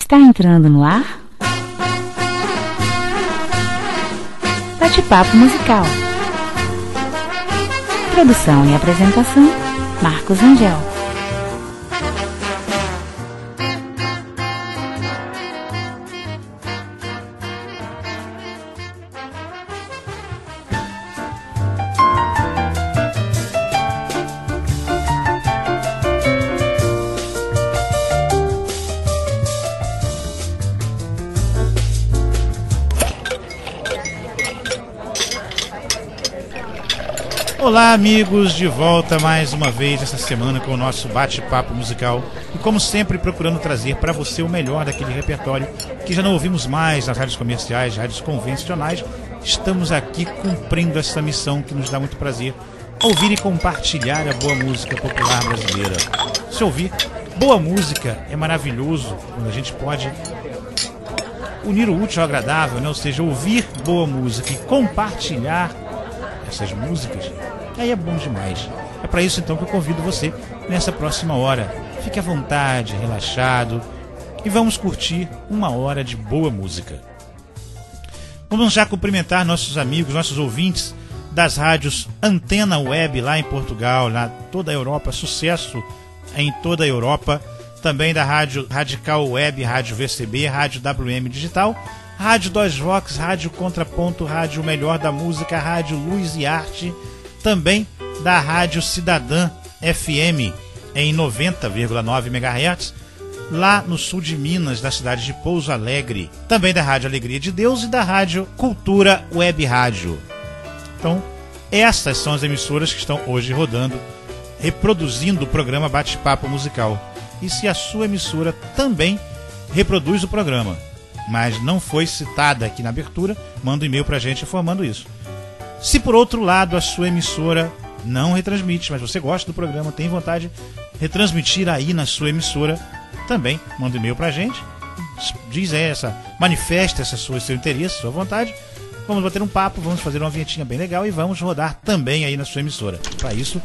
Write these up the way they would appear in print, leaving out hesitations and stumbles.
Está entrando no ar Bate-Papo Musical. Produção e apresentação, Marcos Angel. Olá amigos, de volta mais uma vez essa semana com o nosso bate-papo musical e como sempre procurando trazer para você o melhor daquele repertório que já não ouvimos mais nas rádios comerciais, rádios convencionais. Estamos aqui cumprindo essa missão que nos dá muito prazer, ouvir e compartilhar a boa música popular brasileira. Se ouvir boa música é maravilhoso quando a gente pode unir o útil ao agradável, né? Ou seja, ouvir boa música e compartilhar essas músicas, aí é bom demais. É para isso então que eu convido você nessa próxima hora. Fique à vontade, relaxado, e vamos curtir uma hora de boa música. Vamos já cumprimentar nossos amigos, nossos ouvintes das rádios Antena Web lá em Portugal, lá toda a Europa, sucesso em toda a Europa. Também da Rádio Radical Web, Rádio VCB, Rádio WM Digital, Rádio 2 Vox, Rádio Contraponto, Rádio Melhor da Música, Rádio Luz e Arte, também da Rádio Cidadã FM em 90,9 MHz, lá no sul de Minas, da cidade de Pouso Alegre, também da Rádio Alegria de Deus e da Rádio Cultura Web Rádio. Então, essas são as emissoras que estão hoje rodando, reproduzindo o programa Bate-Papo Musical. E se a sua emissora também reproduz o programa, mas não foi citada aqui na abertura, manda um e-mail pra gente informando isso. Se por outro lado a sua emissora não retransmite, mas você gosta do programa, tem vontade de retransmitir aí na sua emissora, também manda um e-mail pra gente, diz manifesta seu interesse, sua vontade. Vamos bater um papo, vamos fazer uma vinhetinha bem legal e vamos rodar também aí na sua emissora. Para isso,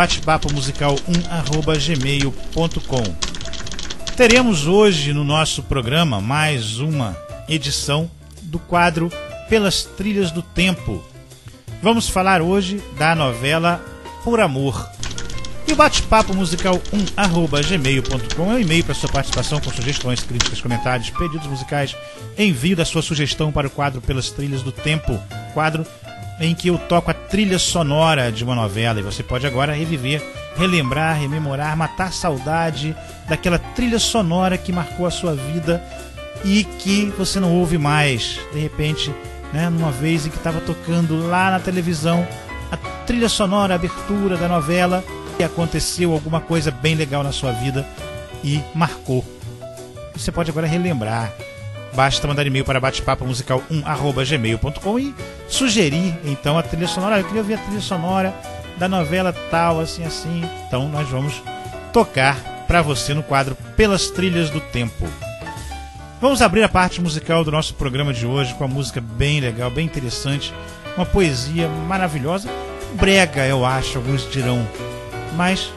batepapomusical1@gmail.com. Teremos hoje no nosso programa mais uma edição do quadro Pelas Trilhas do Tempo. Vamos falar hoje da novela Por Amor. E o bate-papo musical1@gmail.com é um e-mail para sua participação com sugestões, críticas, comentários, pedidos musicais. Envio da sua sugestão para o quadro Pelas Trilhas do Tempo, quadro em que eu toco a trilha sonora de uma novela e você pode agora reviver, relembrar, rememorar, matar saudade daquela trilha sonora que marcou a sua vida e que você não ouve mais. De repente, né, numa vez em que estava tocando lá na televisão a trilha sonora, a abertura da novela, e aconteceu alguma coisa bem legal na sua vida e marcou. Você pode agora relembrar. Basta mandar e-mail para batepapomusical1@gmail.com e sugerir então a trilha sonora. Eu queria ouvir a trilha sonora da novela tal, assim. Então nós vamos tocar para você no quadro Pelas Trilhas do Tempo. Vamos abrir a parte musical do nosso programa de hoje com uma música bem legal, bem interessante, uma poesia maravilhosa, brega, eu acho, alguns dirão. Mas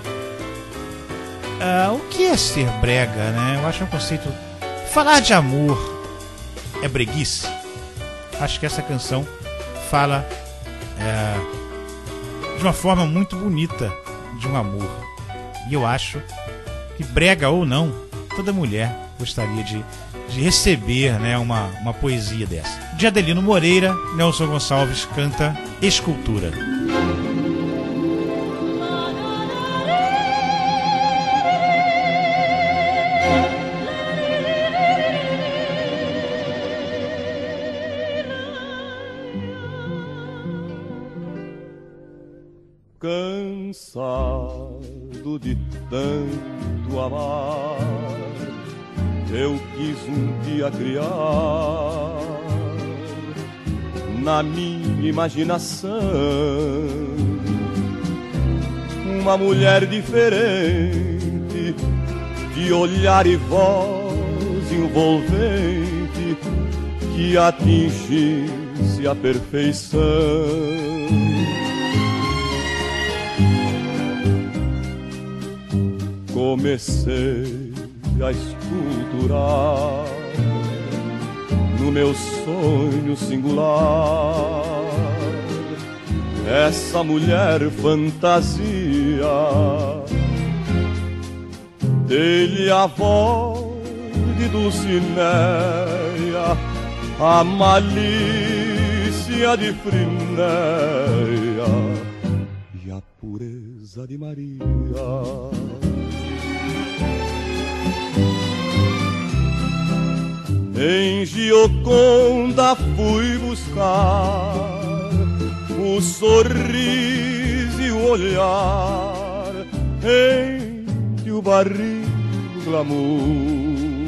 o que é ser brega, né? Eu acho um conceito. Falar de amor é breguice? Acho que essa canção fala de uma forma muito bonita de um amor. E eu acho que, brega ou não, toda mulher gostaria de receber, né, uma poesia dessa. De Adelino Moreira, Nelson Gonçalves canta Escultura. Cansado de tanto amar, eu quis um dia criar na minha imaginação uma mulher diferente, de olhar e voz envolvente, que atingisse a perfeição. Comecei a esculturar meu sonho singular. Essa mulher fantasia, dele a voz de Dulcinea, a malícia de Frinéia e a pureza de Maria. Em Gioconda fui buscar o sorriso e o olhar, entre o barril do glamour.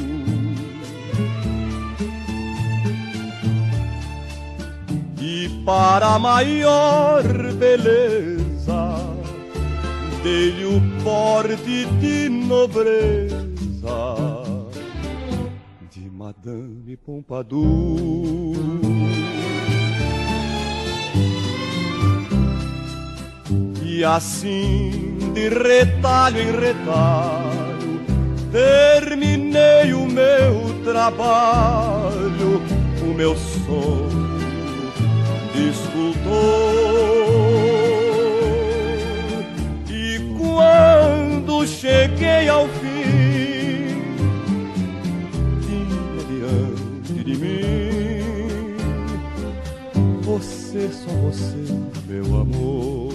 E para maior beleza, dei-lhe o porte de nobreza de Madame Pompadour. E assim, de retalho em retalho, terminei o meu trabalho, o meu sonho de escultor. E quando cheguei ao fim, tinha diante de mim você, só você, meu amor.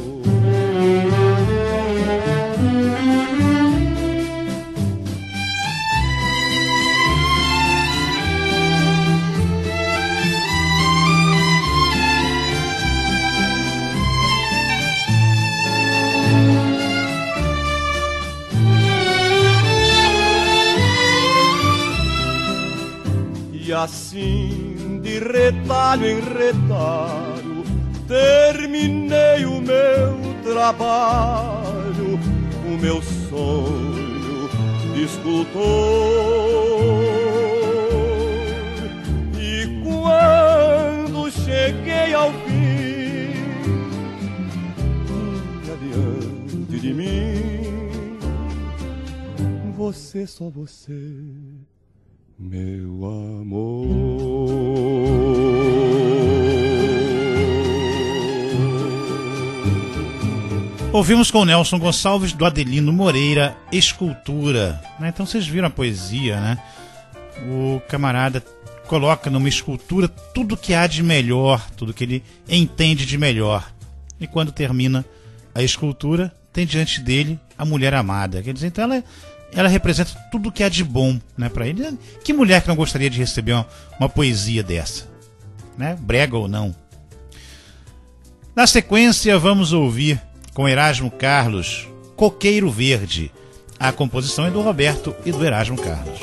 E assim, de retalho em retalho, terminei o meu trabalho, o meu sonho de escultor. E quando cheguei ao fim, tinha diante de mim você, só você, meu amor. Ouvimos com Nelson Gonçalves, do Adelino Moreira, Escultura. Então vocês viram a poesia, né? O camarada coloca numa escultura tudo que há de melhor, tudo que ele entende de melhor. E quando termina a escultura, tem diante dele a mulher amada. Quer dizer, então ela representa tudo que há de bom, né, para ele. Que mulher que não gostaria de receber uma poesia dessa, né? Brega ou não. Na sequência, vamos ouvir com Erasmo Carlos, Coqueiro Verde. A composição é do Roberto e do Erasmo Carlos.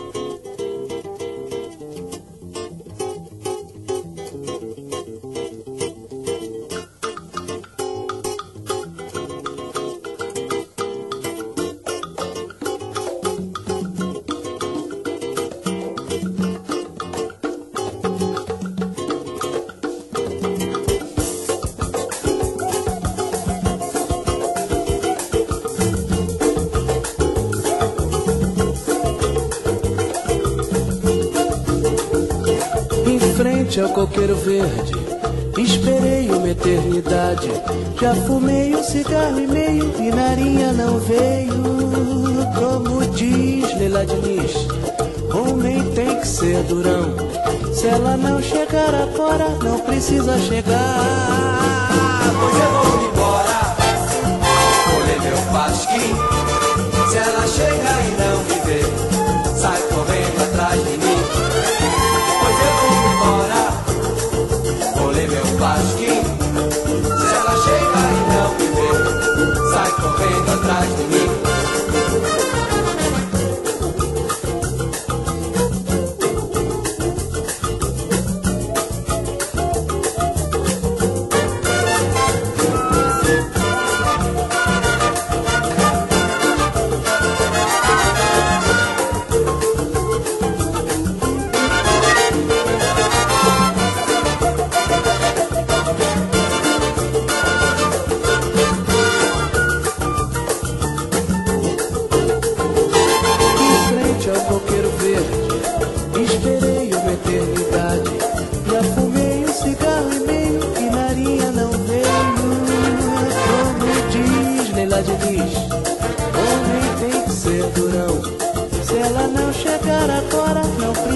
Ao coqueiro verde, esperei uma eternidade. Já fumei um cigarro e meio e narinha não veio. Como diz Leila Diniz, homem tem que ser durão. Se ela não chegar agora, não precisa chegar. Pois eu vou embora, colher meu pasquim. Se ela chegar e não me ver, sai correndo atrás de mim. Pois eu vou embora, colher meu pasquim. Se ela chegar e não me ver, sai correndo atrás de mim.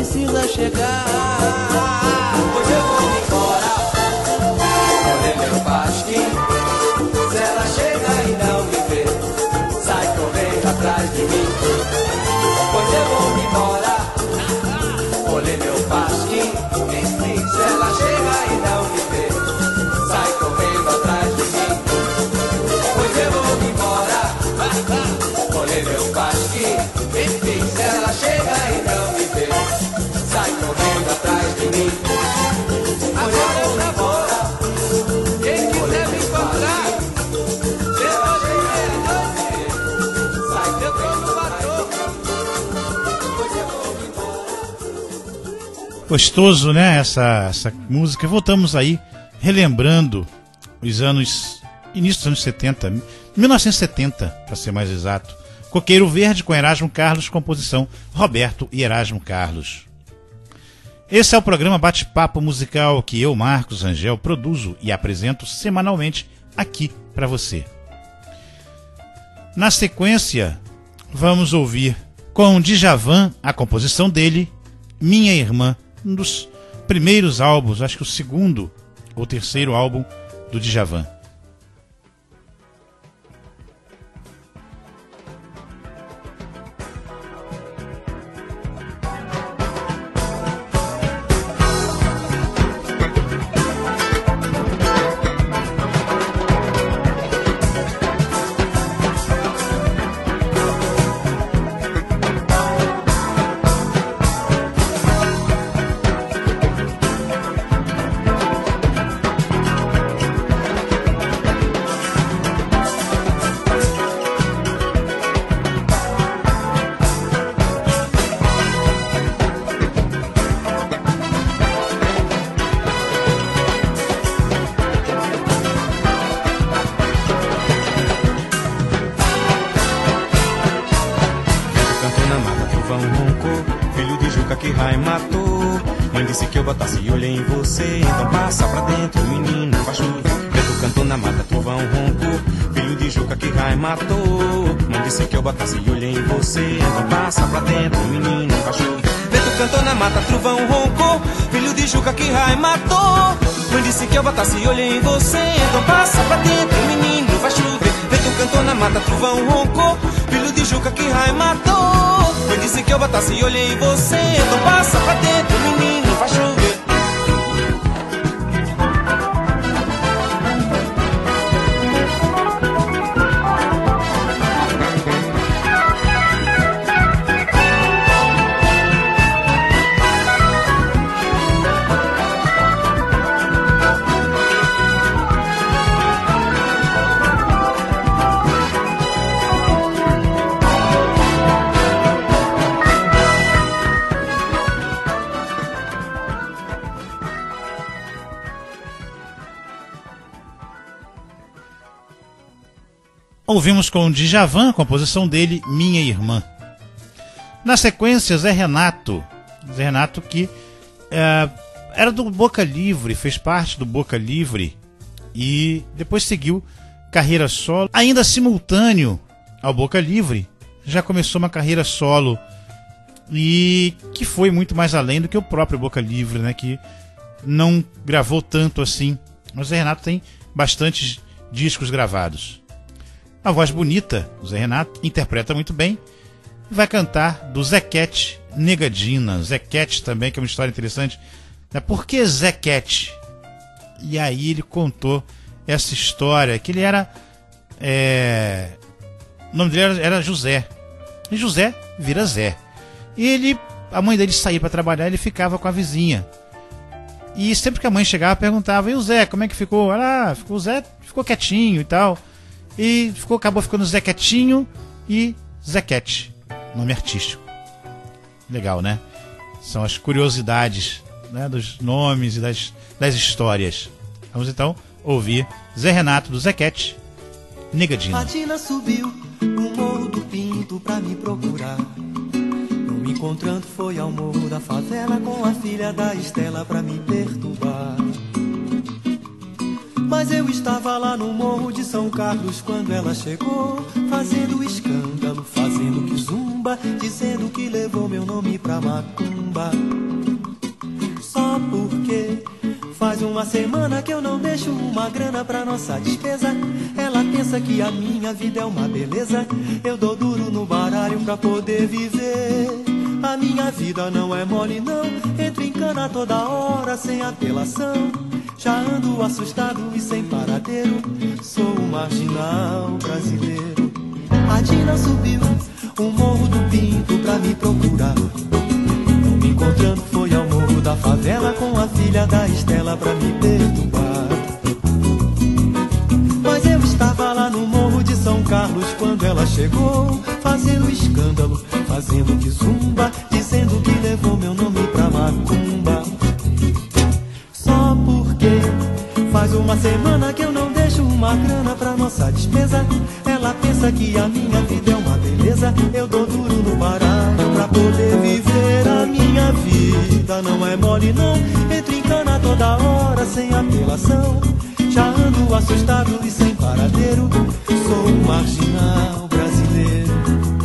precisa chegar. Hoje eu vou embora, colher meu pasquim. Se ela chega e não me vê, sai correndo atrás de mim. Pois eu vou embora, colher meu pasquim. Se ela chega e não me vê, sai correndo atrás de mim. Pois eu vou embora, colher meu pasquim. Se ela chega e não me vê, sai correndo atrás de mim. Agora eu vou embora, quem quiser me encontrar, se ela chega e não me vê, sai correndo atrás de mim. Pois eu vou embora. Gostoso, né? Essa música. Voltamos aí, relembrando os anos. Início dos anos 70, 1970, para ser mais exato. Coqueiro Verde com Erasmo Carlos, composição Roberto e Erasmo Carlos. Esse é o programa Bate-Papo Musical que eu, Marcos Rangel, produzo e apresento semanalmente aqui para você. Na sequência, vamos ouvir com Djavan a composição dele, Minha Irmã, um dos primeiros álbuns, acho que o segundo ou terceiro álbum do Djavan. Se olhei em você, então passa pra dentro, menino, vai chover. Vento cantou na mata, trovão roncou, filho de Juca que raio matou. Eu disse que eu botasse, olhei em você, então passa pra dentro, menino, vai chover. Ouvimos com Djavan, a composição dele, Minha Irmã. Na sequência, Zé Renato. Zé Renato que era do Boca Livre, fez parte do Boca Livre e depois seguiu carreira solo. Ainda simultâneo ao Boca Livre, já começou uma carreira solo e que foi muito mais além do que o próprio Boca Livre, né, que não gravou tanto assim. Mas o Zé Renato tem bastantes discos gravados. A voz bonita, o Zé Renato, interpreta muito bem e vai cantar do Zequete Negadina. Zequete também, que é uma história interessante. Por que Zequete? E aí ele contou essa história, que ele era... o nome dele era José. E José vira Zé. E a mãe dele saía para trabalhar, ele ficava com a vizinha. E sempre que a mãe chegava, perguntava, e o Zé, como é que ficou? O Zé ficou quietinho e tal. E acabou ficando Zé Quietinho e Zequete, nome artístico. Legal, né? São as curiosidades, né, dos nomes e das histórias. Vamos então ouvir Zé Renato do Zequete, Negadina. A Dina subiu o Morro do Pinto pra me procurar. Não me encontrando foi ao Morro da Favela com a filha da Estela pra me perturbar. Mas eu estava lá no Morro de São Carlos quando ela chegou, fazendo escândalo, fazendo quizumba, dizendo que levou meu nome pra macumba. Só porque faz uma semana que eu não deixo uma grana pra nossa despesa. Ela pensa que a minha vida é uma beleza. Eu dou duro no baralho pra poder viver. A minha vida não é mole não. Entro em cana toda hora sem apelação. Já ando assustado e sem paradeiro. Sou um marginal brasileiro. A Dina subiu o morro do Pinto pra me procurar. Não me encontrando foi ao morro da favela com a filha da Estela pra me perturbar. Mas eu estava lá no morro de São Carlos quando ela chegou, fazendo escândalo, fazendo quizumba, dizendo que levou meu nome pra macumba. Só porque faz uma semana que eu não deixo uma grana pra nossa despesa. Ela pensa que a minha vida é uma beleza. Eu dou duro no baralho pra poder viver. A minha vida não é mole não. Entro em cana toda hora sem apelação. Já ando assustado e sem paradeiro. Sou um marginal brasileiro.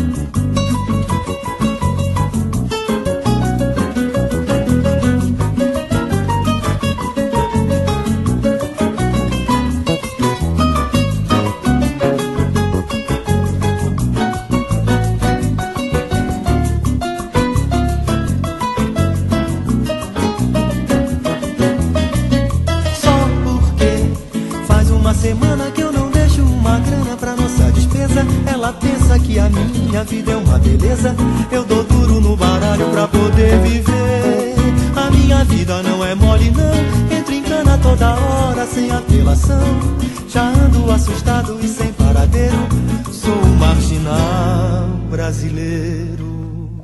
Semana que eu não deixo uma grana pra nossa despesa. Ela pensa que a minha vida é uma beleza. Eu dou duro no baralho pra poder viver. A minha vida não é mole não. Entro em cana toda hora sem apelação. Já ando assustado e sem paradeiro. Sou um marginal brasileiro.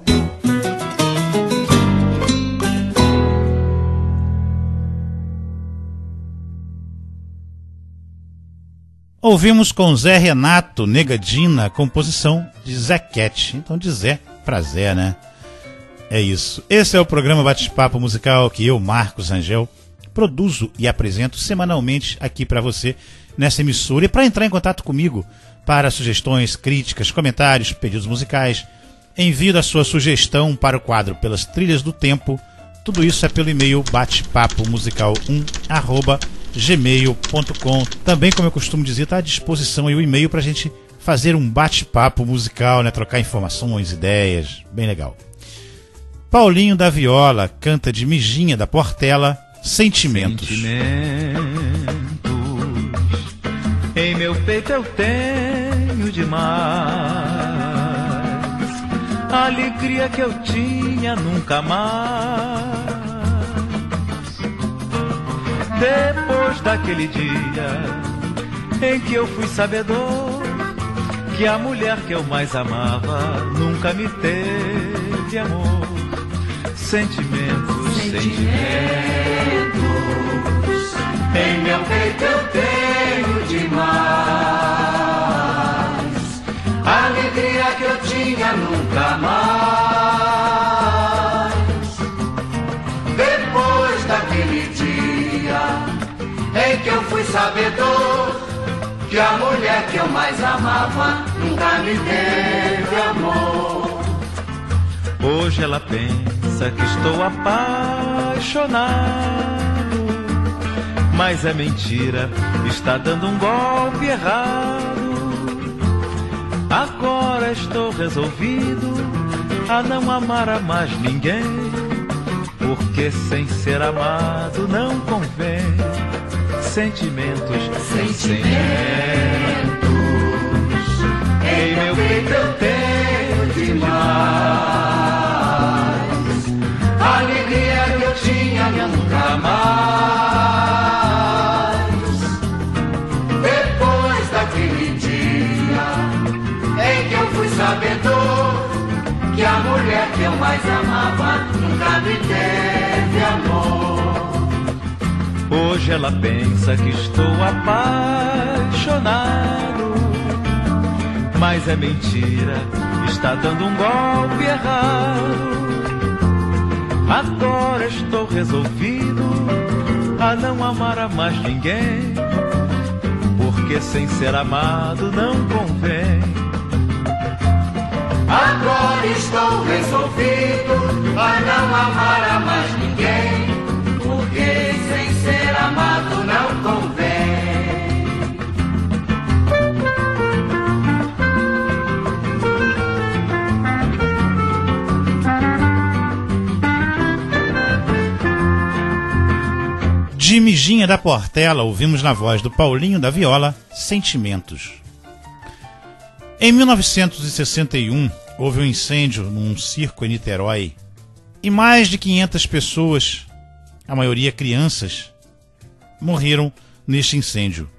Ouvimos com Zé Renato, Negadina, composição de Zequete. Então de Zé pra Zé, né? É isso. Esse é o programa Bate-Papo Musical que eu, Marcos Rangel, produzo e apresento semanalmente aqui pra você nessa emissora. E para entrar em contato comigo para sugestões, críticas, comentários, pedidos musicais, envio da sua sugestão para o quadro Pelas Trilhas do Tempo. Tudo isso é pelo e-mail batepapomusical1@gmail.com. Também, como eu costumo dizer, está à disposição aí o e-mail para a gente fazer um bate-papo musical, né? Trocar informações, ideias, bem legal. Paulinho da Viola canta de Mijinha da Portela, Sentimentos. Em meu peito eu tenho demais. A alegria que eu tinha nunca mais. Depois daquele dia em que eu fui sabedor que a mulher que eu mais amava nunca me teve amor. Sentimentos, sentimentos. Em meu peito eu tenho demais. A alegria que eu tinha nunca mais. Depois daquele dia em que eu fui sabedor que a mulher que eu mais amava nunca me teve amor. Hoje ela pensa que estou apaixonado, mas é mentira, está dando um golpe errado. Agora estou resolvido a não amar a mais ninguém, porque sem ser amado não convém. Sentimentos, sentimentos. Em meu peito eu tenho demais. A alegria que eu tinha nunca mais. Depois daquele dia em que eu fui sabedor que a mulher que eu mais amava nunca me teve amor. Hoje ela pensa que estou apaixonado, mas é mentira, está dando um golpe errado. Agora estou resolvido a não amar a mais ninguém, porque sem ser amado não convém. Agora estou resolvido a não amar a mais ninguém, De Mijinha da Portela, ouvimos na voz do Paulinho da Viola, Sentimentos. Em 1961, houve um incêndio num circo em Niterói e mais de 500 pessoas, a maioria crianças, morreram neste incêndio.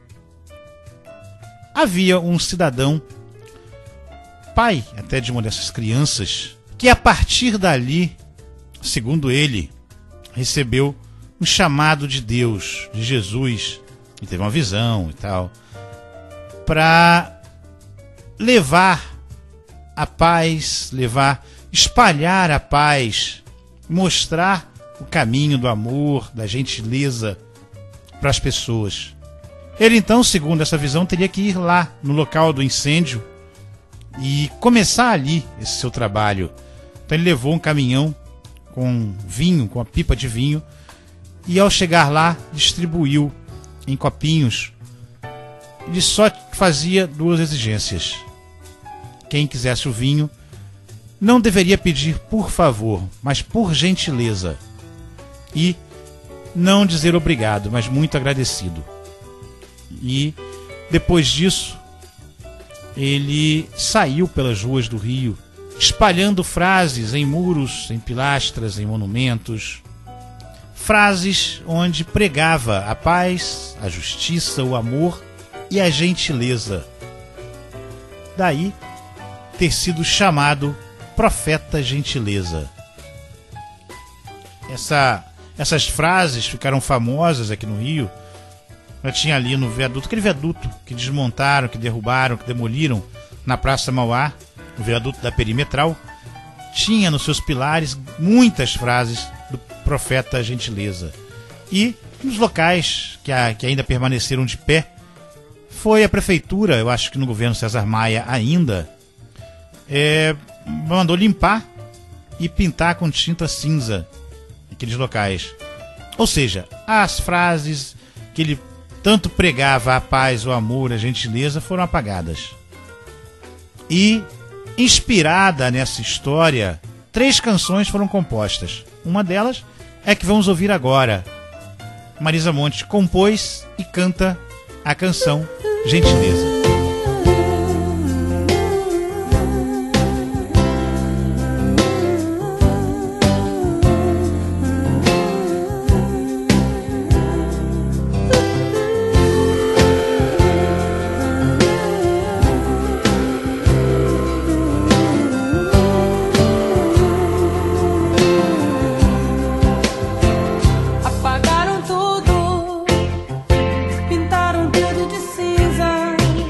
Havia um cidadão, pai até de uma dessas crianças, que a partir dali, segundo ele, recebeu um chamado de Deus, de Jesus, e teve uma visão e tal, para levar a paz, espalhar a paz, mostrar o caminho do amor, da gentileza para as pessoas. Ele então, segundo essa visão, teria que ir lá no local do incêndio e começar ali esse seu trabalho. Então ele levou um caminhão com vinho, com a pipa de vinho, e ao chegar lá distribuiu em copinhos. Ele só fazia 2 exigências. Quem quisesse o vinho não deveria pedir por favor, mas por gentileza. E não dizer obrigado, mas muito agradecido. E depois disso, ele saiu pelas ruas do Rio, espalhando frases em muros, em pilastras, em monumentos. Frases onde pregava a paz, a justiça, o amor e a gentileza. Daí ter sido chamado Profeta Gentileza. Essas frases ficaram famosas aqui no Rio. Eu tinha ali no viaduto, aquele viaduto que desmontaram, que derrubaram, que demoliram na Praça Mauá, o viaduto da Perimetral, tinha nos seus pilares muitas frases do Profeta Gentileza. E nos locais que ainda permaneceram de pé, foi a prefeitura, eu acho que no governo César Maia ainda, mandou limpar e pintar com tinta cinza aqueles locais. Ou seja, as frases que ele tanto pregava, a paz, o amor, a gentileza, foram apagadas. E, inspirada nessa história, 3 canções foram compostas. Uma delas é que vamos ouvir agora. Marisa Monte compôs e canta a canção Gentileza. Apagaram tudo, pintaram tudo de cinza.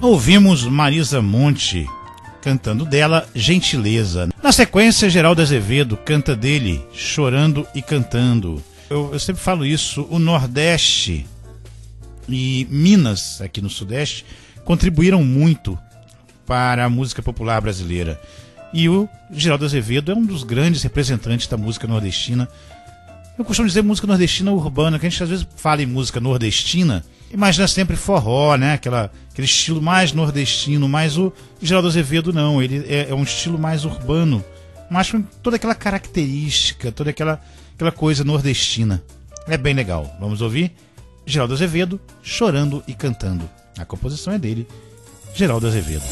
Ouvimos Marisa Monte cantando dela Gentileza. Na sequência, Geraldo Azevedo canta dele Chorando e Cantando. Eu sempre falo isso, o Nordeste e Minas, aqui no Sudeste, contribuíram muito para a música popular brasileira. E o Geraldo Azevedo é um dos grandes representantes da música nordestina. Eu costumo dizer música nordestina urbana, que a gente às vezes fala em música nordestina, imagina sempre forró, né? Aquele estilo mais nordestino, mas o Geraldo Azevedo não, ele é um estilo mais urbano, mas com toda aquela característica, toda aquela coisa nordestina. É bem legal. Vamos ouvir Geraldo Azevedo, Chorando e Cantando. A composição é dele, Geraldo Azevedo.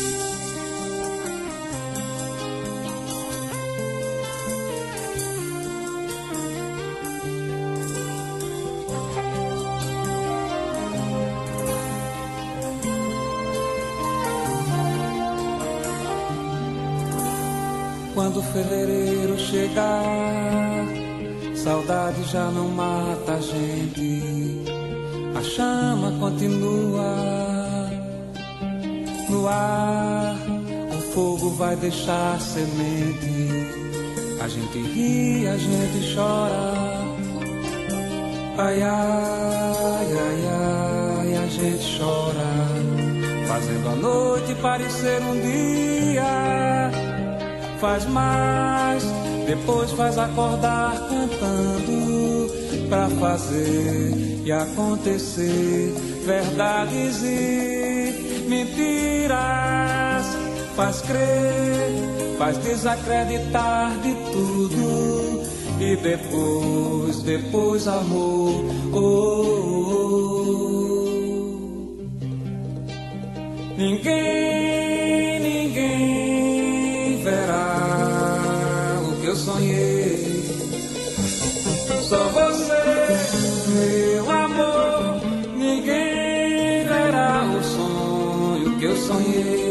Quando fevereiro chegar, saudade já não mata a gente. A chama continua no ar, o fogo vai deixar semente. A gente ri, a gente chora. Ai, ai, ai, ai, a gente chora, fazendo a noite parecer um dia. Faz mais, depois faz acordar cantando, pra fazer e acontecer verdades e mentiras. Faz crer, faz desacreditar de tudo, e depois amor. Oh, oh, oh. Ninguém verá o que eu sonhei. Só você, meu amor. Ninguém verá o sonho que eu sonhei.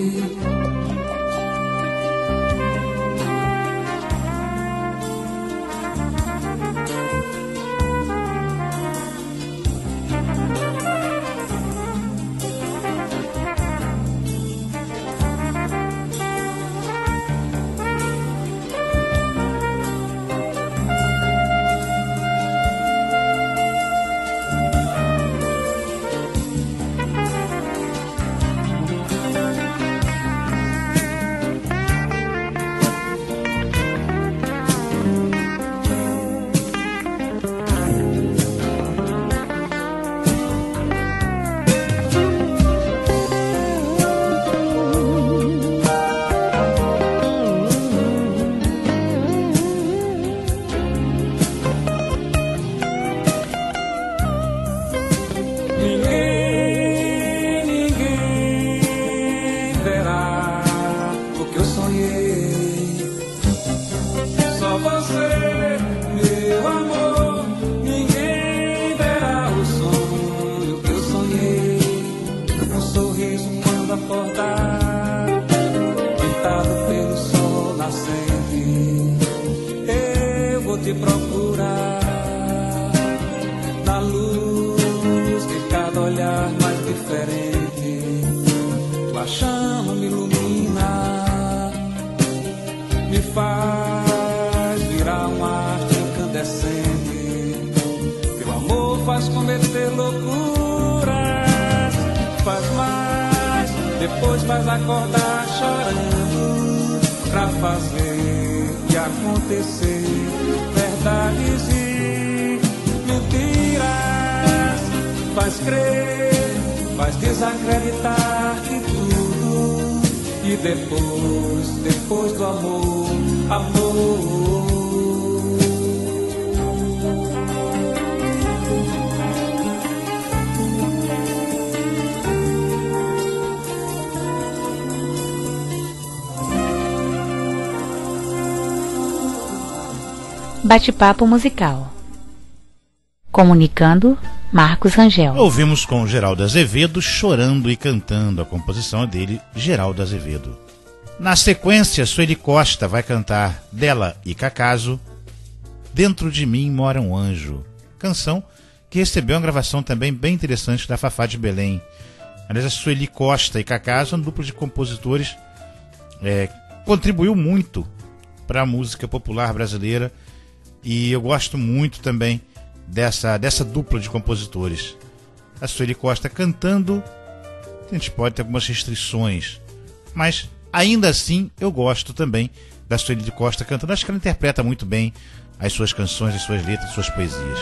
Depois faz acordar chorando, pra fazer e acontecer verdades e mentiras. Faz crer, faz desacreditar de tudo, e depois do amor, amor. Bate-papo musical. Comunicando, Marcos Rangel. Ouvimos com Geraldo Azevedo, Chorando e Cantando. A composição é dele, Geraldo Azevedo. Na sequência, Sueli Costa vai cantar dela e Cacaso, Dentro de Mim Mora um Anjo. Canção que recebeu uma gravação também bem interessante da Fafá de Belém. Aliás, a Sueli Costa e Cacá são um duplo de compositores, contribuiu muito para a música popular brasileira, e eu gosto muito também dessa dupla de compositores. A Sueli Costa cantando, a gente pode ter algumas restrições, mas ainda assim eu gosto também da Sueli Costa cantando. Acho que ela interpreta muito bem as suas canções, as suas letras, as suas poesias.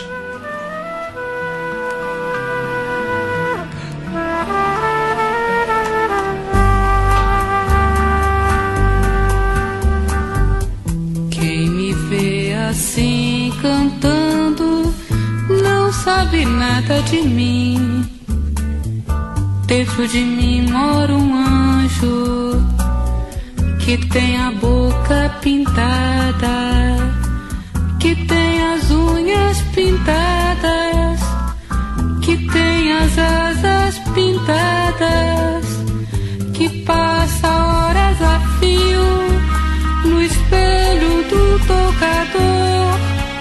Quem me vê assim cantando não sabe nada de mim. Dentro de mim mora um anjo que tem a boca pintada, que tem as unhas pintadas, que tem as asas pintadas, que passa horas a fio no espelho do tocador.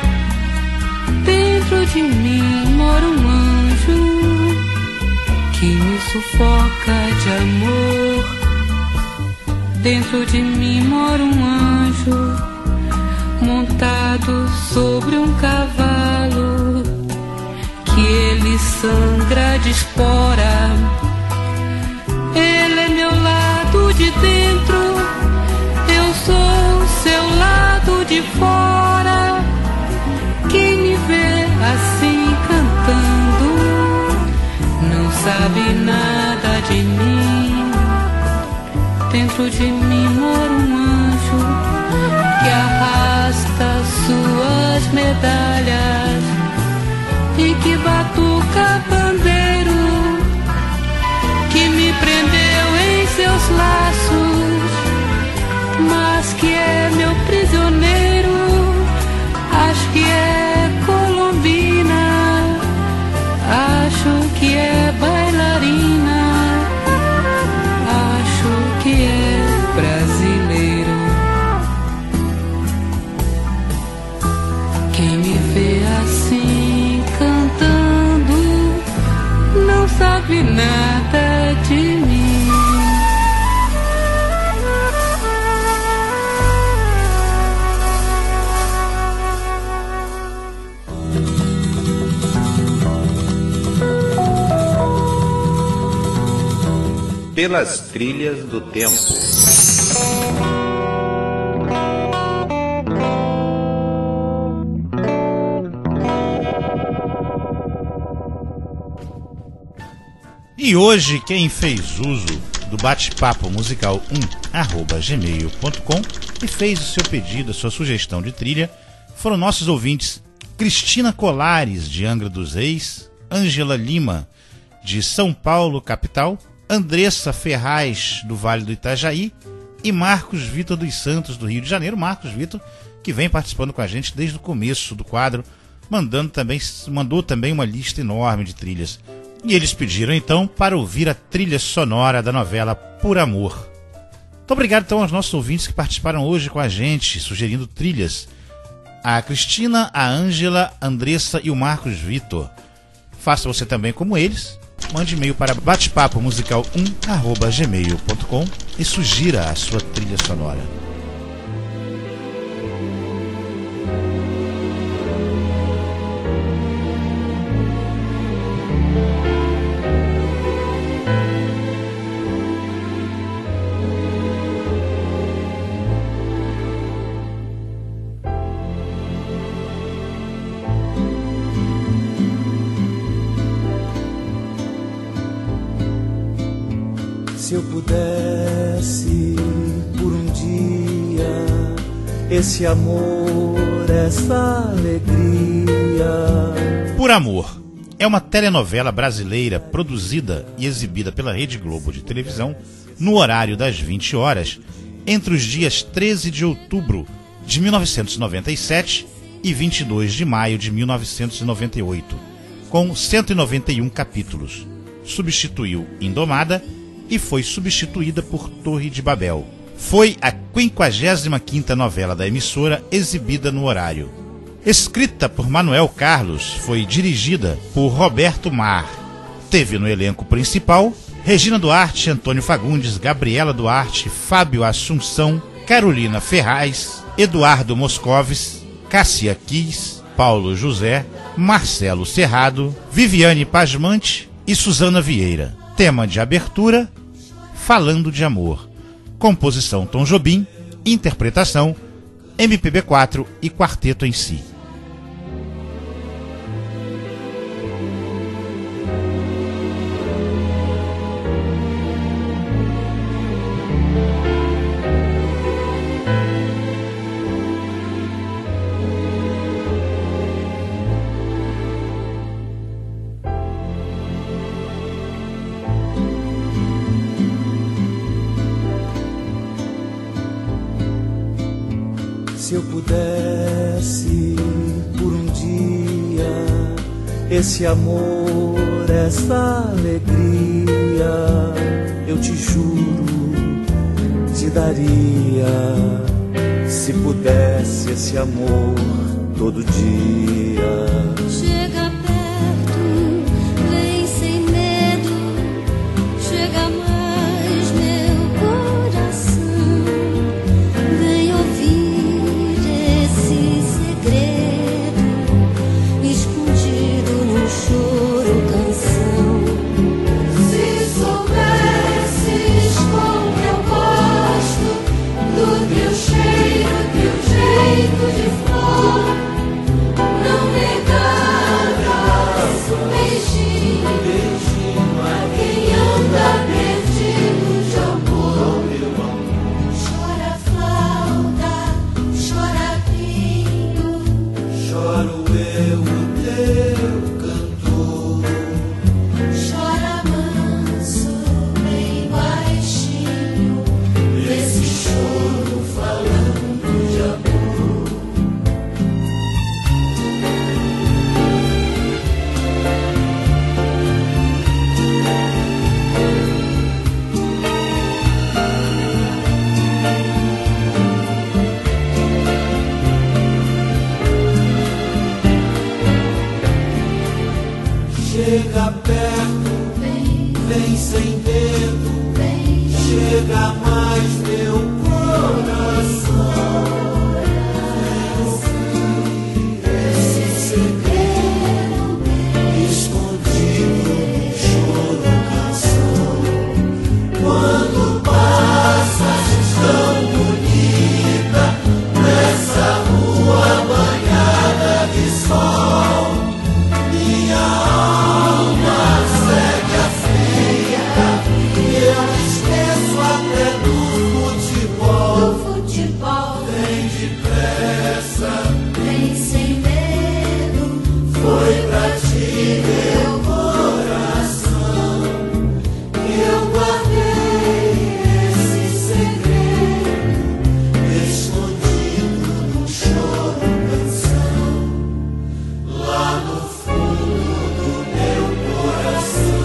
Dentro de mim mora um anjo que me sufoca de amor. Dentro de mim mora um anjo montado sobre um cavalo, que ele sangra de espora. Ele é meu lado de dentro, eu sou seu lado de fora. Quem me vê assim cantando não sabe nada de mim. Dentro de mim mora um anjo que arrasta suas medalhas e que batuca pandeiro, que me prendeu em seus laços, mas que é meu prisioneiro. Acho que é colombina, acho que é bailarina, acho que é brasileiro. Quem me vê assim cantando não sabe nada de mim. Pelas trilhas do tempo. E hoje quem fez uso do bate-papo musical 1@gmail.com e fez o seu pedido, a sua sugestão de trilha, foram nossos ouvintes Cristina Colares, de Angra dos Reis, Ângela Lima, de São Paulo, capital, Andressa Ferraz, do Vale do Itajaí, e Marcos Vitor dos Santos, do Rio de Janeiro. Marcos Vitor, que vem participando com a gente desde o começo do quadro, mandou também uma lista enorme de trilhas. E eles pediram então para ouvir a trilha sonora da novela Por Amor. Muito obrigado então aos nossos ouvintes que participaram hoje com a gente, sugerindo trilhas. A Cristina, a Ângela, a Andressa e o Marcos Vitor. Faça você também como eles. Mande e-mail para batepapomusical1@gmail.com e sugira a sua trilha sonora. Se eu pudesse por um dia esse amor, essa alegria. Por Amor é uma telenovela brasileira produzida e exibida pela Rede Globo de televisão no horário das 20 horas, entre os dias 13 de outubro de 1997 e 22 de maio de 1998, com 191 capítulos. Substituiu Indomada e foi substituída por Torre de Babel. Foi a 55ª novela da emissora exibida no horário. Escrita por Manuel Carlos, foi dirigida por Roberto Mar. Teve no elenco principal Regina Duarte, Antônio Fagundes, Gabriela Duarte, Fábio Assunção, Carolina Ferraz, Eduardo Moscovis, Cássia Quis, Paulo José, Marcelo Cerrado, Viviane Pasmante e Suzana Vieira. Tema de abertura, Falando de Amor. Composição Tom Jobim, interpretação MPB4 e quarteto em si. Se eu pudesse por um dia esse amor, essa alegria, eu te juro, te daria. Se pudesse esse amor todo dia. Chega perto, vem sem medo, chega mais meu coração, vem ouvir esse segredo, escondido num choro, canção. Se soubesses como eu gosto do teu cheiro, teu jeito de flor, não negarás um beijinho a quem anda perdido de amor. Chora flauta, chora pinho, Choro eu, o teu cantor. chora manso, bem baixinho, esse choro falando de amor. Chega perto, vem sem medo, chega mais meu coração. Esse segredo escondido num choro, canção. Quando passas tão bonita nessa rua banhada de sol, minha alma segue a fria e eu esqueço até do futebol. Vem depressa, Vem sem medo, foi pra ti meu coração que eu guardei esse segredo escondido num choro, canção, lá no fundo do meu coração.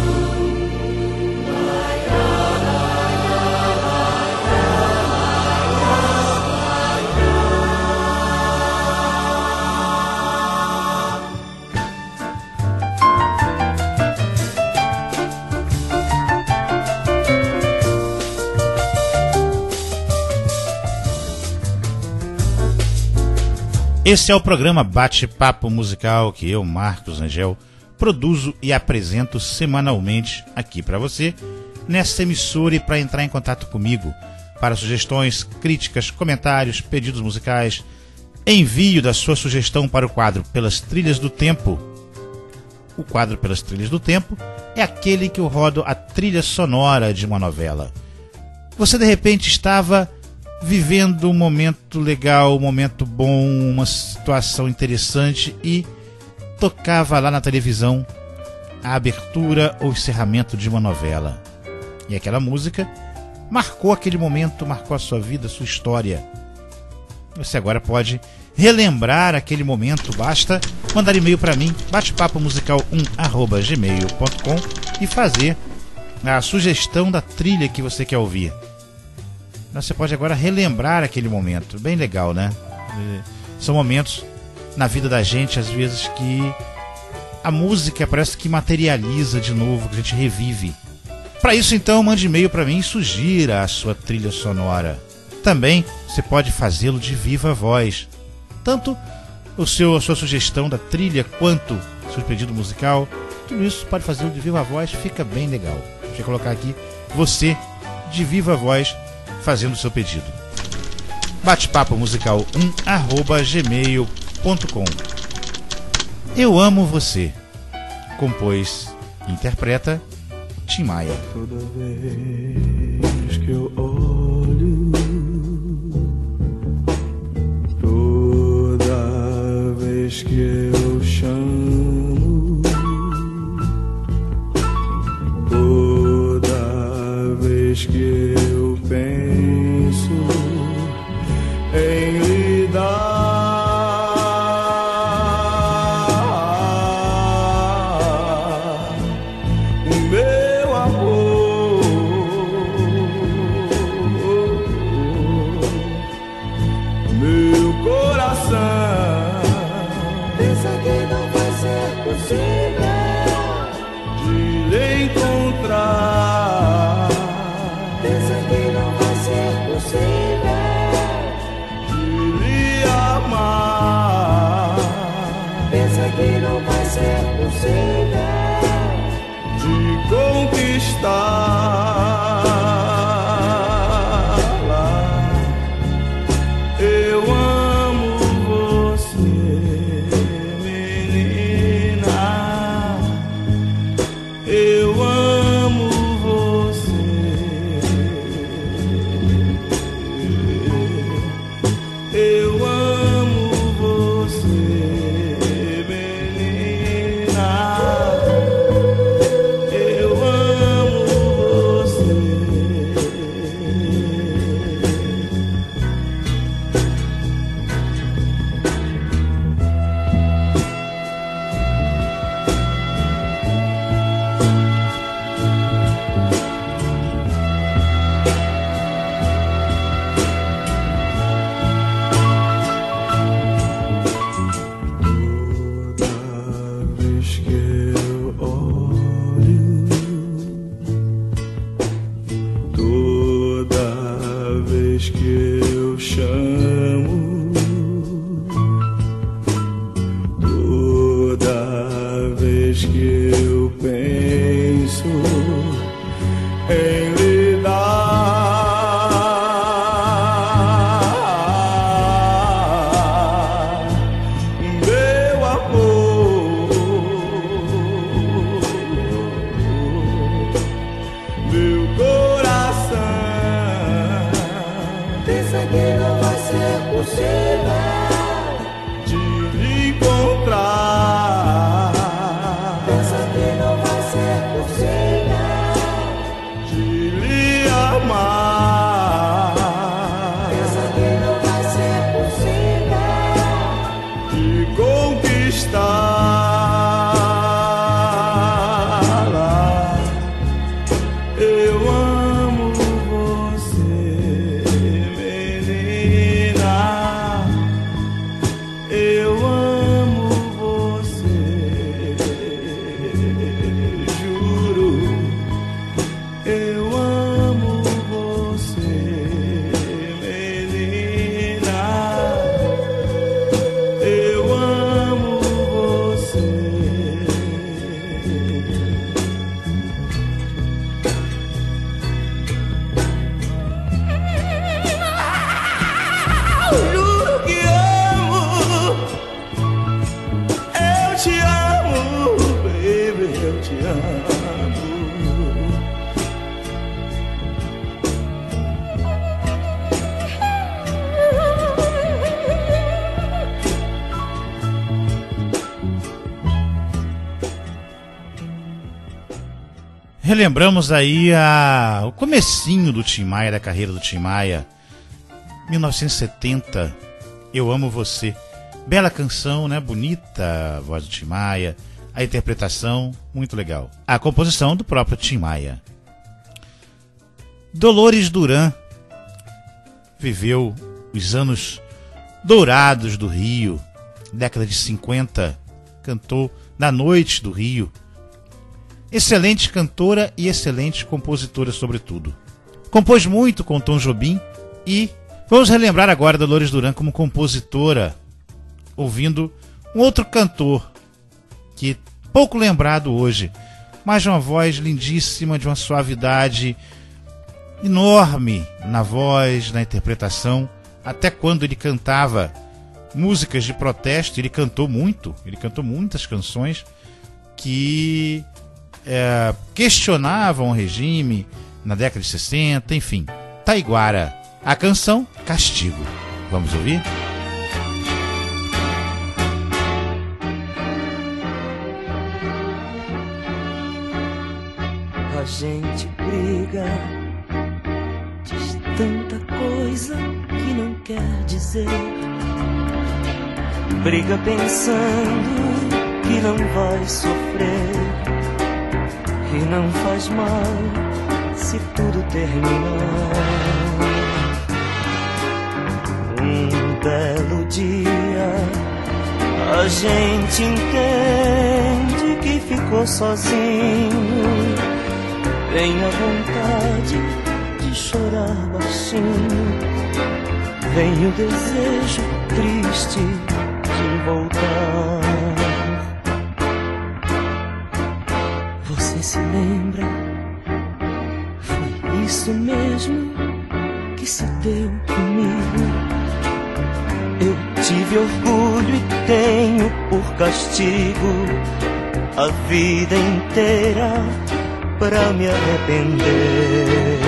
Esse é o programa Bate-Papo Musical que eu, Marcos Angel, produzo e apresento semanalmente aqui para você, nessa emissora. E para entrar em contato comigo, para sugestões, críticas, comentários, pedidos musicais, envio da sua sugestão para o quadro Pelas Trilhas do Tempo. O quadro Pelas Trilhas do Tempo é aquele que eu rodo a trilha sonora de uma novela. Você de repente estava vivendo um momento legal, um momento bom, uma situação interessante e tocava lá na televisão a abertura ou encerramento de uma novela. E aquela música marcou aquele momento, marcou a sua vida, a sua história. Você agora pode relembrar aquele momento, basta mandar e-mail para mim, batepapomusical1@gmail.com, e fazer a sugestão da trilha que você quer ouvir. Você pode agora relembrar aquele momento, bem legal, né? São momentos na vida da gente, às vezes, que a música parece que materializa de novo, que a gente revive. Para isso, então, mande e-mail para mim e sugira a sua trilha sonora. Também você pode fazê-lo de viva voz. Tanto a sua sugestão da trilha quanto o seu pedido musical, tudo isso pode fazê-lo de viva voz, fica bem legal. Deixa eu colocar aqui você de viva voz fazendo o seu pedido. Bate-papo musical 1@gmail.com. Eu amo você. Compôs e interpreta Tim Maia. Toda vez que eu olho, toda vez que eu chamo, toda vez que eu penso em lhe dar eu amo você, menina. Eu amo você. Eu amo você, menina. Relembramos aí o comecinho do Tim Maia, da carreira do Tim Maia. 1970, Eu Amo Você. Bela canção, né? Bonita a voz do Tim Maia. A interpretação, muito legal. A composição do próprio Tim Maia. Dolores Duran viveu os anos dourados do Rio. Década de 50, cantou Na Noite do Rio. excelente cantora e excelente compositora, sobretudo. Compôs muito com Tom Jobim e vamos relembrar agora Dolores Duran como compositora, ouvindo um outro cantor que pouco lembrado hoje, mas de uma voz lindíssima, de uma suavidade enorme na voz, na interpretação. Até quando ele cantava músicas de protesto, ele cantou muitas canções que questionavam o regime na década de 60, enfim. Taiguara, a canção Castigo. Vamos ouvir? A gente briga, diz tanta coisa que não quer dizer. Briga pensando que não vai sofrer, que não faz mal se tudo terminar. Um belo dia a gente entende que ficou sozinho. Tem a vontade de chorar baixinho, vem o desejo triste de voltar. Você se lembra? Foi isso mesmo que se deu comigo. Eu tive orgulho e tenho por castigo a vida inteira pra me arrepender.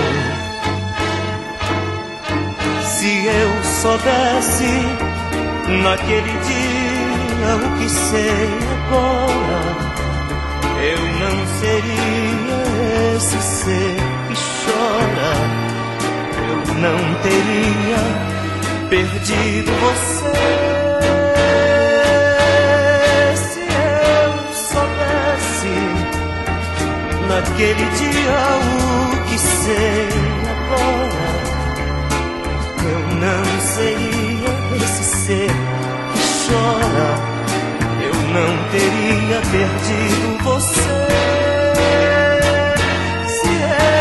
Se eu soubesse naquele dia o que sei agora, eu não seria esse ser que chora. Eu não teria perdido você. Se eu soubesse naquele dia o que sei agora, eu não seria esse ser que chora. Eu não teria perdido você. Se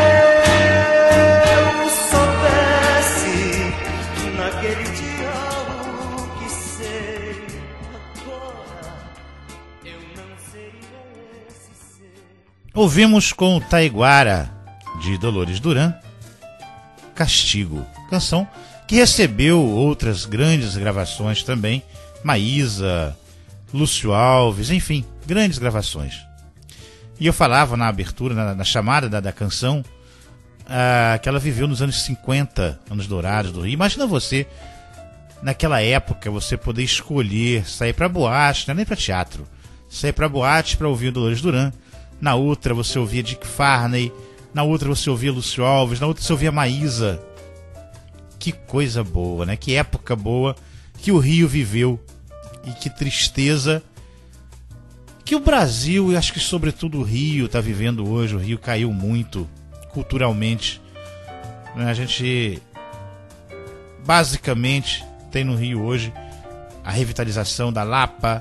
eu soubesse naquele dia o que sei agora, eu não seria esse ser. Ouvimos com Taiguara, de Dolores Duran, Castigo, canção que recebeu outras grandes gravações também, Maísa, Lúcio Alves, enfim, grandes gravações. E eu falava na abertura, na chamada da canção, que ela viveu nos anos 50, anos dourados do Rio. Imagina você, naquela época, você poder escolher sair pra boate, não é nem pra teatro, sair pra boate pra ouvir o Dolores Duran. Na outra você ouvia Dick Farney, na outra você ouvia Lúcio Alves, na outra você ouvia Maísa. Que coisa boa, né? Que época boa que o Rio viveu. E que tristeza que o Brasil, e acho que sobretudo o Rio, está vivendo hoje. O Rio caiu muito culturalmente. A gente basicamente tem no Rio hoje a revitalização da Lapa,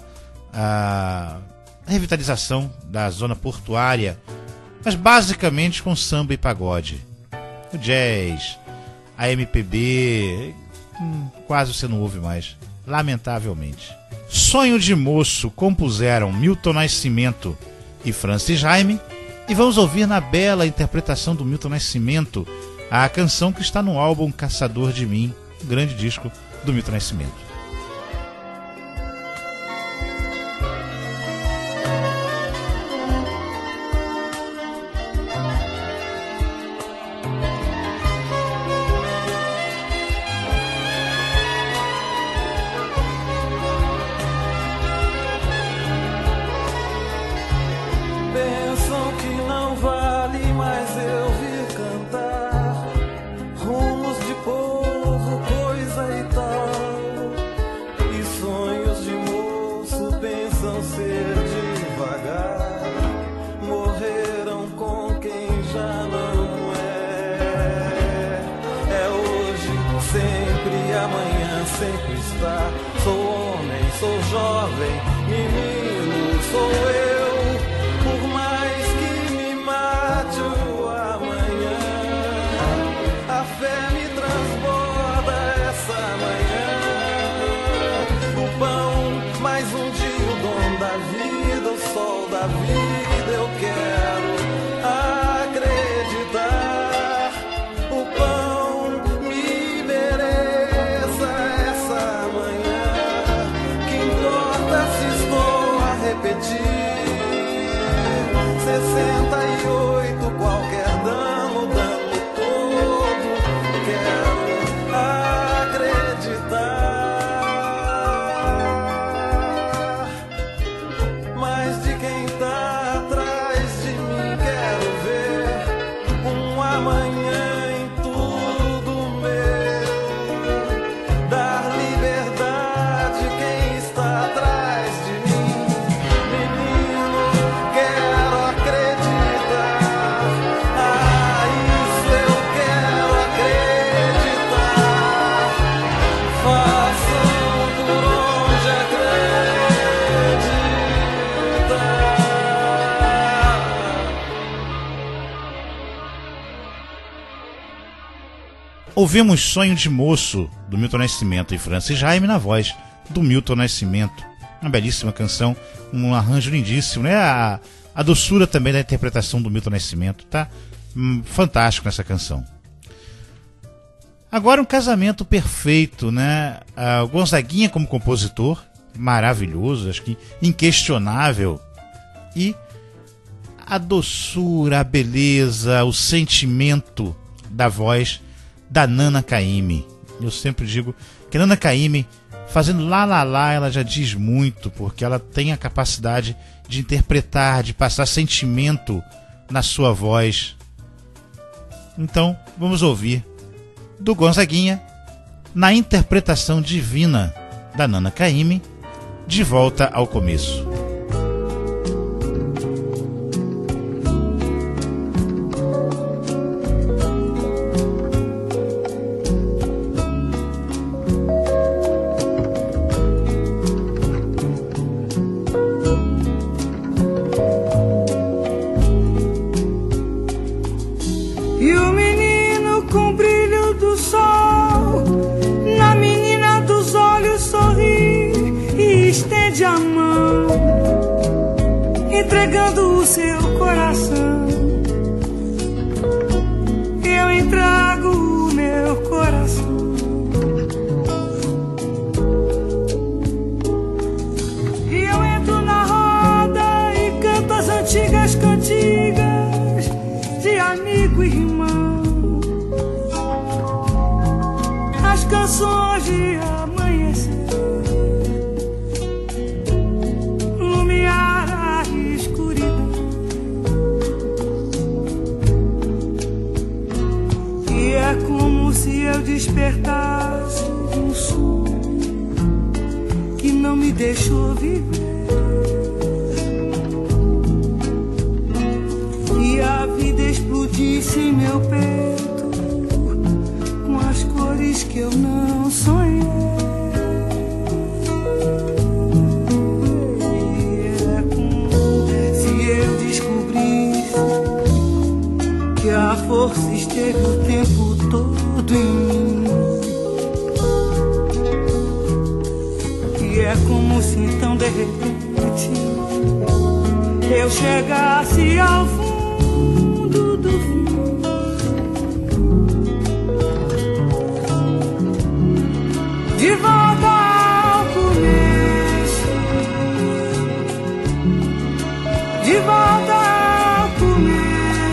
a revitalização da zona portuária, mas basicamente com samba e pagode. O jazz, a MPB, quase você não ouve mais, lamentavelmente. Sonho de Moço compuseram Milton Nascimento e Francis Jaime, e vamos ouvir na bela interpretação do Milton Nascimento a canção que está no álbum Caçador de Mim, um grande disco do Milton Nascimento. Sou jovem, menino, sou eu. Por mais que Ouvimos Sonho de Moço, do Milton Nascimento, e Francis Jaime na voz do Milton Nascimento. Uma belíssima canção, um arranjo lindíssimo, né? A doçura também da interpretação do Milton Nascimento, tá fantástico nessa canção. Agora um casamento perfeito, né? O Gonzaguinha como compositor, maravilhoso, acho que inquestionável. E a doçura, a beleza, o sentimento da voz da Nana Caymmi. Eu sempre digo que a Nana Caymmi, fazendo Lá Lá Lá, ela já diz muito, porque ela tem a capacidade de interpretar, de passar sentimento na sua voz. Então, vamos ouvir do Gonzaguinha, na interpretação divina da Nana Caymmi, De Volta ao Começo. Entregando o seu coração, eu entrego o meu coração. E eu entro na roda e canto as antigas cantigas de amigo e irmão, as canções de amanhecer, se eu despertasse de um sonho que não me deixou viver, e a vida explodisse em meu peito com as cores que eu não sonhei. É como se eu descobrisse que a força esteve o tempo todo em mim, e é como se então de repente eu chegasse ao fundo do fim, de volta ao começo, de volta ao começo.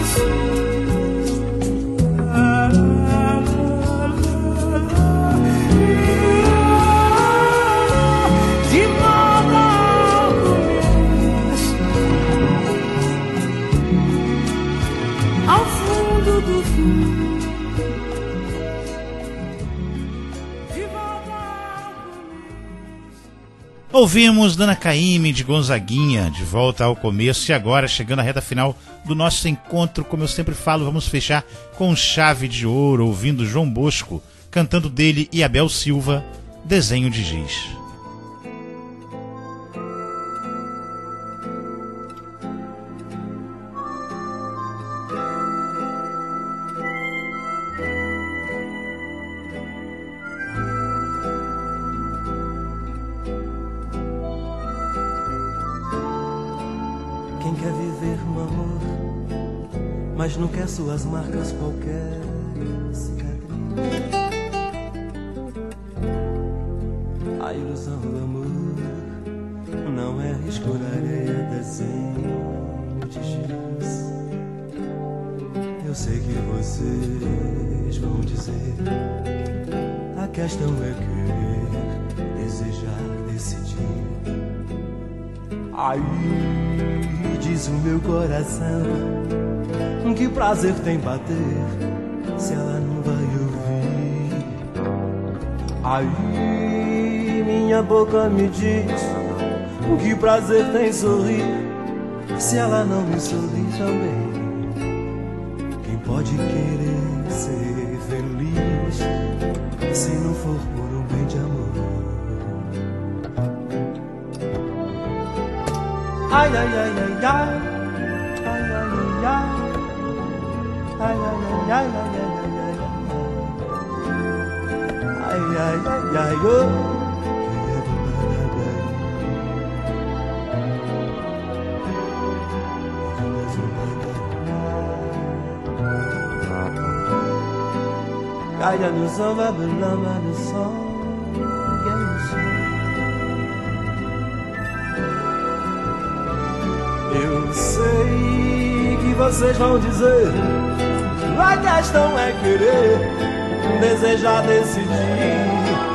Ouvimos Nana Caymmi de Gonzaguinha, De Volta ao Começo, e agora, chegando à reta final do nosso encontro, como eu sempre falo, vamos fechar com chave de ouro, ouvindo João Bosco, cantando dele e Abel Silva, Desenho de Giz. Mas não quer suas marcas, qualquer cicatriz. A ilusão do amor não é escura areia, é desenho de giz. Eu sei que vocês vão dizer, a questão é querer, desejar, decidir. Aí diz o meu coração, que prazer tem bater se ela não vai ouvir. Aí minha boca me diz, que prazer tem sorrir se ela não me sorrir também. Quem pode querer ser feliz se não for por um bem de amor? Ai, ai, ai, ai, ai, ai, ai, ai, ai. Ai, ai, ai, ai, ai, ai, ai, ai. ai, ai, ai, oh. Caia no sol, vai lama no sol, eu sei que vocês vão dizer, a questão é querer, desejar, decidir.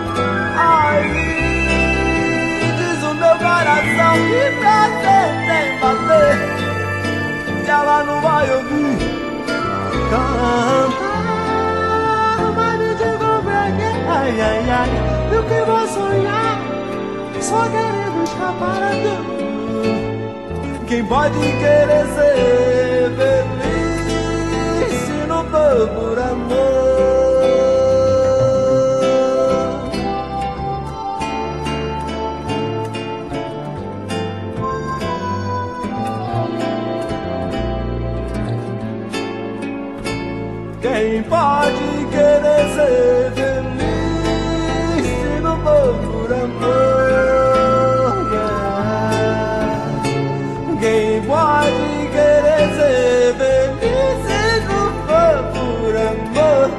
Aí diz o meu coração que prazer tem bater, se ela não vai ouvir cantar. Ai, ai, ai, eu que vou sonhar, só querendo escapar a Deus. Quem pode querer ser feliz se não for por amor? Quem pode querer ser feliz por amor? Quem pode querer ser feliz se não for por amor?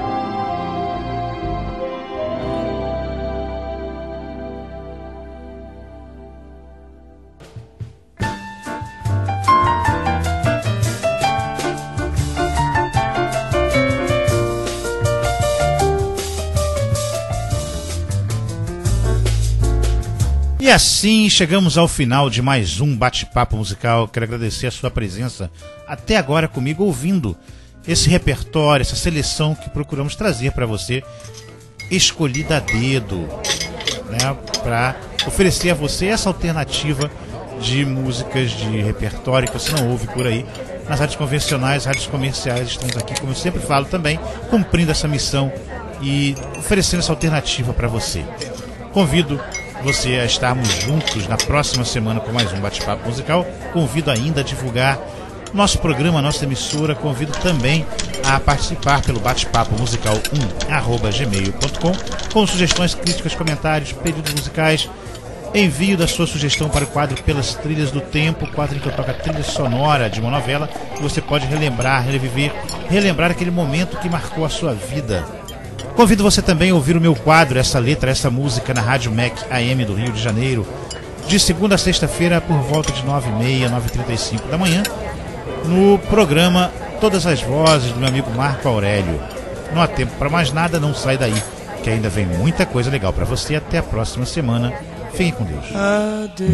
E assim chegamos ao final de mais um bate-papo musical. Quero agradecer a sua presença até agora comigo, ouvindo esse repertório, essa seleção que procuramos trazer para você, escolhida a dedo, né, para oferecer a você essa alternativa de músicas de repertório que você não ouve por aí nas rádios convencionais, rádios comerciais. Estamos aqui, como eu sempre falo também, cumprindo essa missão e oferecendo essa alternativa para você. Convido você a estarmos juntos na próxima semana com mais um bate-papo musical. Convido ainda a divulgar nosso programa, nossa emissora. Convido também a participar pelo bate-papo musical 1@gmail.com com sugestões, críticas, comentários, pedidos musicais. Envio da sua sugestão para o quadro Pelas Trilhas do Tempo, quadro em que eu toco a trilha sonora de uma novela e você pode relembrar, relembrar aquele momento que marcou a sua vida. Convido você também a ouvir o meu quadro, essa letra, essa música, na Rádio MEC AM do Rio de Janeiro, de segunda a sexta-feira, por volta de 9h30, 9h35 da manhã, no programa Todas as Vozes, do meu amigo Marco Aurélio. Não há tempo para mais nada, não sai daí, que ainda vem muita coisa legal para você. Até a próxima semana. Fiquem com Deus. Adeus,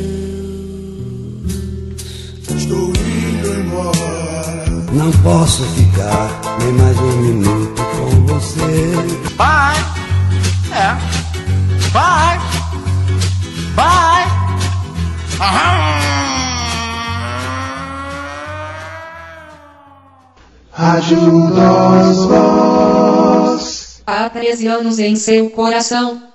estou indo embora. Não posso ficar nem mais um minuto com você. Vai, vai, vai. Rádio das Vozes. Há 13 anos em seu coração.